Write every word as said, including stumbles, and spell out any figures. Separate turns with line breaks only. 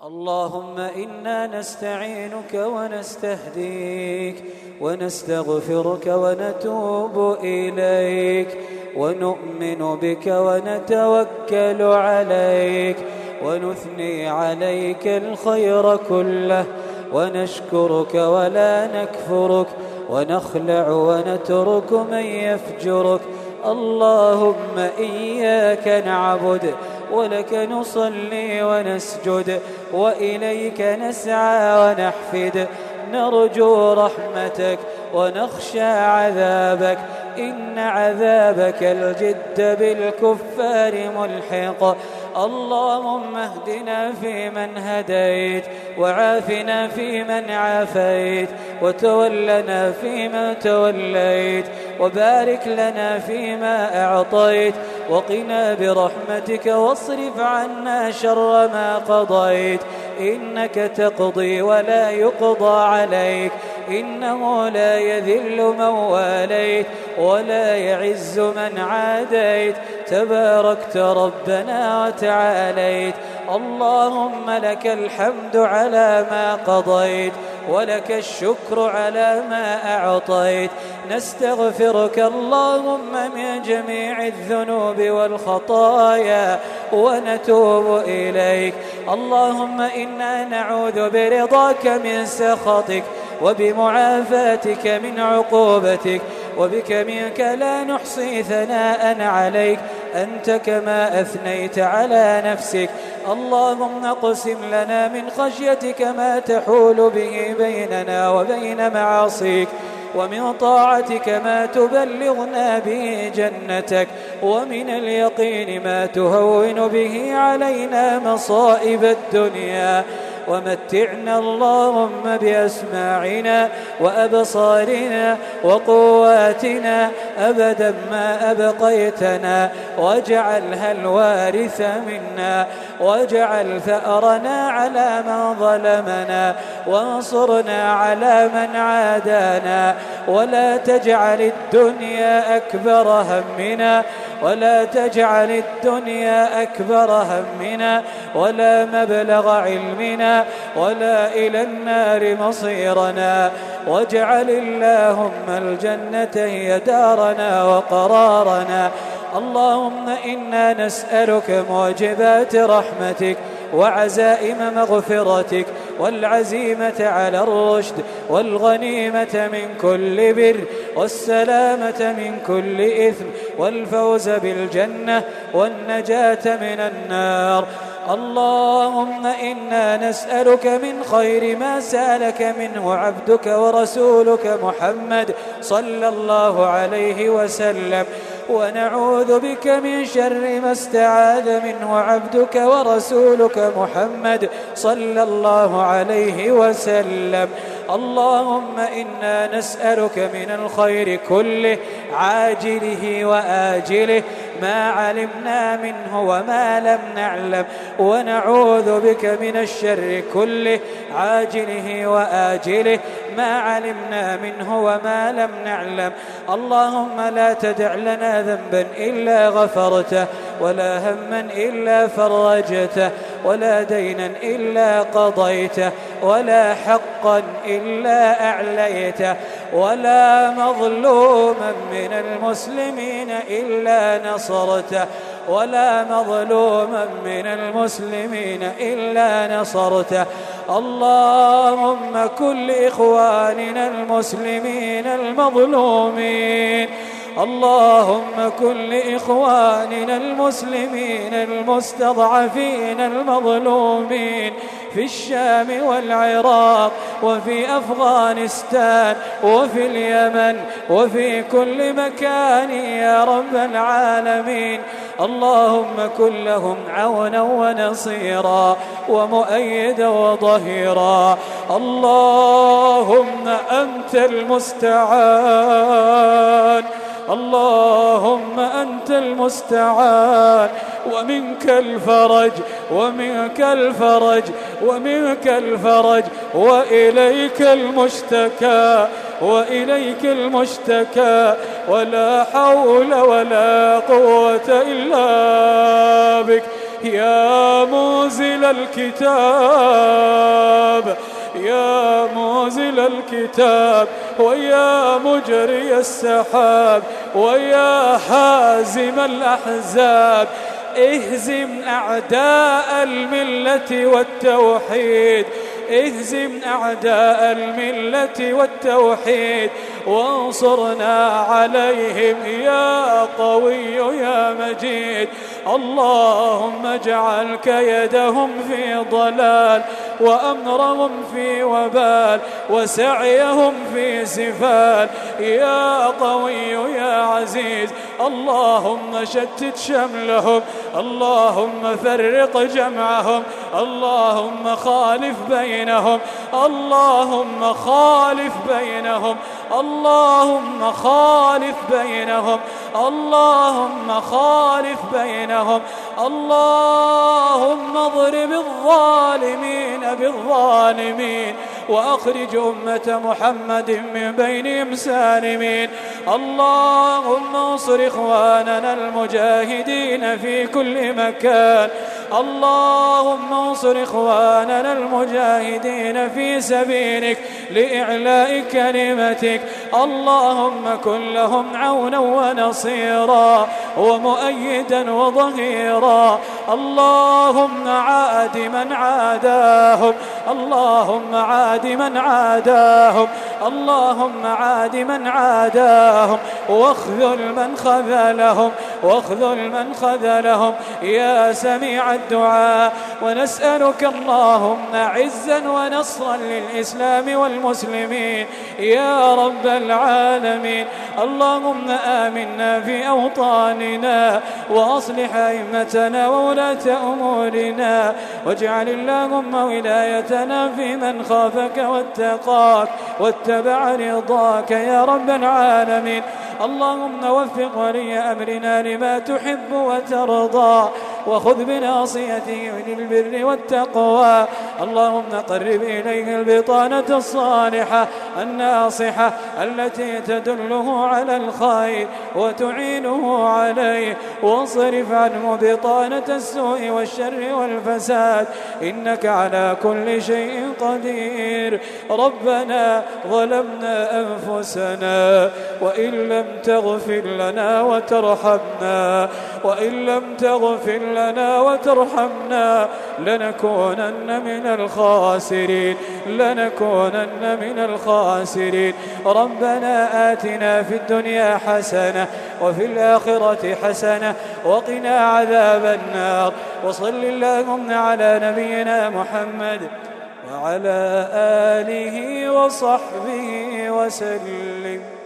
اللهم إنا نستعينك ونستهديك ونستغفرك ونتوب إليك ونؤمن بك ونتوكل عليك ونثني عليك الخير كله ونشكرك ولا نكفرك ونخلع ونترك من يفجرك. اللهم إياك نعبد ولك نصلي ونسجد وإليك نسعى ونحفد، نرجو رحمتك ونخشى عذابك، إن عذابك الجد بالكفار ملحق. اللهم اهدنا فيمن هديت وعافنا فيمن عافيت وتولنا فيمن توليت وبارك لنا فيما أعطيت وقنا برحمتك واصرف عنا شر ما قضيت، إنك تقضي ولا يقضى عليك، إنه لا يذل من واليت ولا يعز من عاديت، تباركت ربنا وتعاليت. اللهم لك الحمد على ما قضيت ولك الشكر على ما أعطيت، نستغفرك اللهم من جميع الذنوب والخطايا ونتوب إليك. اللهم إنا نعوذ برضاك من سخطك وبمعافاتك من عقوبتك، وبك منك لا نحصي ثناء عليك أنت كما أثنيت على نفسك. اللهم اقسم لنا من خشيتك ما تحول به بيننا وبين معاصيك، ومن طاعتك ما تبلغنا به جنتك، ومن اليقين ما تهون به علينا مصائب الدنيا، ومتعنا اللهم بأسماعنا وأبصارنا وقواتنا أبدا ما أبقيتنا، واجعلها الوارث منا، واجعل ثأرنا على من ظلمنا، وانصرنا على من عادانا، ولا تجعل الدنيا أكبر همنا، ولا تجعل الدنيا أكبر همنا ولا مبلغ علمنا ولا إلى النار مصيرنا، واجعل اللهم الجنة هي دارنا وقرارنا. اللهم إنا نسألك موجبات رحمتك وعزائم مغفرتك والعزيمة على الرشد والغنيمة من كل بر والسلامة من كل إثم والفوز بالجنة والنجاة من النار. اللهم إنا نسألك من خير ما سألك منه عبدك ورسولك محمد صلى الله عليه وسلم، ونعوذ بك من شر ما استعاذ منه عبدك ورسولك محمد صلى الله عليه وسلم. اللهم إنا نسألك من الخير كله عاجله وآجله ما علمنا منه وما لم نعلم، ونعوذ بك من الشر كله عاجله وآجله ما علمنا منه وما لم نعلم. اللهم لا تدع لنا ذنبا إلا غفرته، ولا هما إلا فرجته، ولا دينا إلا قضيته، ولا حقا إلا أعليته، ولا مظلوما من المسلمين إلا نصرته، ولا مظلوما من المسلمين إلا نصرته. اللهم كن لإخواننا المسلمين المظلومين، اللهم كن لإخواننا المسلمين المستضعفين المظلومين في الشام والعراق وفي أفغانستان وفي اليمن وفي كل مكان يا رب العالمين. اللهم كن لهم عونا ونصيرا ومؤيدا وظهيرا. اللهم أنت المستعان، اللهم أنت المستعان، ومنك الفرج ومنك الفرج ومنك الفرج، وإليك المشتكى وإليك المشتكى، ولا حول ولا قوة إلا بك يا منزل الكتاب يا منزل الكتاب ويا مجري السحاب ويا حازم الأحزاب اهزم أعداء الملة والتوحيد اهزم أعداء الملة والتوحيد وانصرنا عليهم يا قوي يا مجيد. اللهم اجعل كيدهم في ضلال وأمرهم في وبال وسعيهم في سفال يا قوي يا عزيز. اللهم شتت شملهم اللهم فرق جمعهم اللهم خالف بينهم اللهم خالف بينهم اللهم خالف بينهم اللهم خالف بينهم اللهم اضرب الظالمين بالظالمين وأخرج أمة محمد من بينهم سالمين. اللهم انصر إخواننا المجاهدين في كل مكان اللهم انصر إخواننا المجاهدين في سبيلك لإعلاء كلمتك. اللهم كن لهم عونا ونصيرا ومؤيدا وظهيرا. اللهم عاد من عاداهم اللهم عاد من عاداهم اللهم عاد من عاداهم واخذل من خذلهم واخذل من خذلهم يا سميع الدعاء. ونسألك اللهم عزا ونصرا للإسلام والمسلمين يا رب العالمين. اللهم آمنا في أوطاننا وأصلح أئمتنا وولاة أمورنا واجعل اللهم ولايتنا في من خافك واتقاك واتبع رضاك يا رب العالمين. اللهم وفق ولي أمرنا لما تحب وترضى وخذ بناصيته للبر والتقوى. اللهم قرب إليه البطانة الصالحة الناصحة التي تدله على الخير وتعينه عليه واصرف عنه بطانة السوء والشر والفساد إنك على كل شيء قدير. ربنا ظلمنا أنفسنا وإن لم تغفر لنا وترحمنا وإن لم تغفر لنا وترحمنا لنكونن من الخاسرين لنكونن من الخاسرين. ربنا آتنا في الدنيا حسنة وفي الآخرة حسنة وقنا عذاب النار. وصل اللهم على نبينا محمد وعلى آله وصحبه وسلم.